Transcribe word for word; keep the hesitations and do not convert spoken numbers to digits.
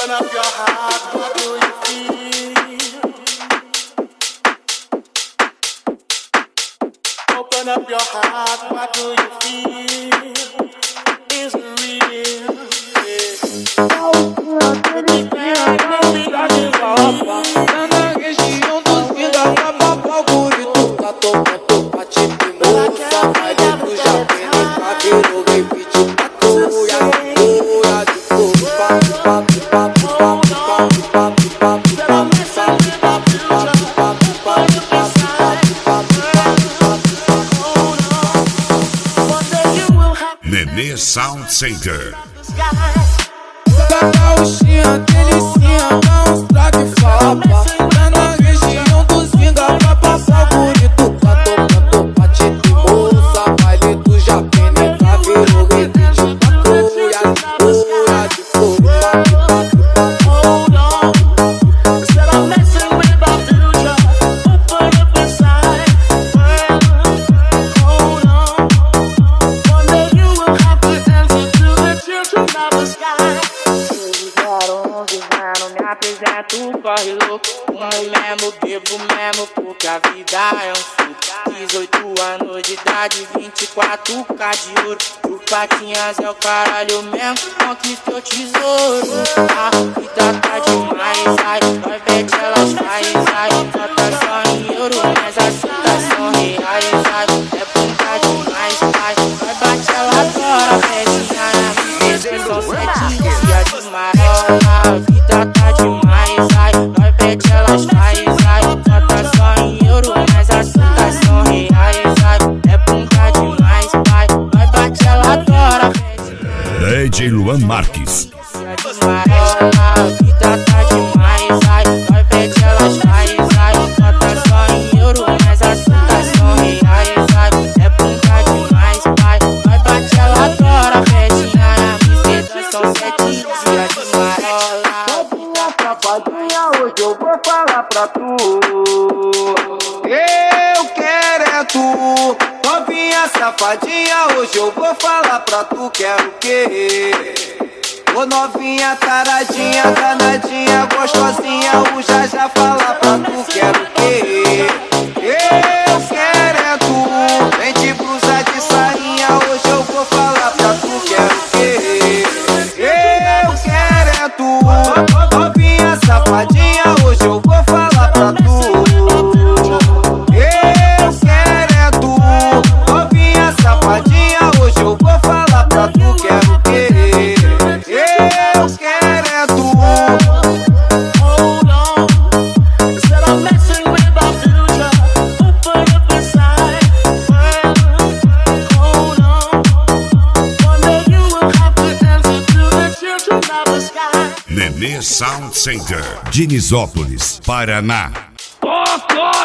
Open up your heart, what do you feel? Open up your heart, what do you feel? Is it real? Tá na região dos pinga pra papar o burrito. Tá tocando pra te moça, vai dentro já vem pra ver o repeat. Tá cuia, cuia de fogo, papo, papo, papo, papo, papo, papo, papo, Nenê Sound Center. Taca o xinha, delicinha, dá uns trago e fala pá. Tá na região dos vinga pra passar bonito. Tá tocando pra te de moça, baile do Japim, nem pra ver o repeat. Tá cuia, cuia de fogo, papo, papo, papo. Hold on, said I'm messing with our future. Open up inside. Hold on, one day you will have to answer to the children of the sky. Me apresento, corre louco. Fumo mesmo, bebo mesmo, porque a vida é um suco. Dezoito anos de idade, vinte e quatro K de ouro. O Patinhas é o caralho mesmo, conquista o tesouro. A vida tá demais, ai, nós vete elas faz, ai. Nota só em euro, mas as citas são reais, ai. É bunda demais, ai, nós bate ela agora, velhinha. Esses são sete dias de marola. A vida tá demais, ai, nós vete elas faz, ai. Nota só em euro, mas as citas são reais, ai. É bunda demais, ai, nós bate ela agora, velhinha. D J Luan Marques. A vida tá demais, ai, nós vete elas faz, ai. Nota só em euro, mas as citas são reais, ai. É bunda demais, ai, nós bate ela agora, velhinha. Mercedes são sete dias de marola. Safadinha, hoje eu vou falar pra tu. Eu quero é tu. Novinha safadinha, hoje eu vou falar pra tu. Quero o quê? Ô novinha taradinha, danadinha, gostosinha, o já já fala pra tu. Quero o quê? Eu quero é tu. Vem de blusa de sainha, hoje eu vou falar pra tu. Quero o quê? Eu quero é tu. Novinha safadinha, hoje eu vou falar pra tu. Eu quero é tu. Novinha safadinha, hoje eu vou falar pra tu. Quero o quê? Eu quero é tu. Hold on, said I'm messing with our future. Open up inside. Hold on, one day you will have to answer to the children of the sky. Nenê Sound Center. Dinisópolis, Paraná. Toco!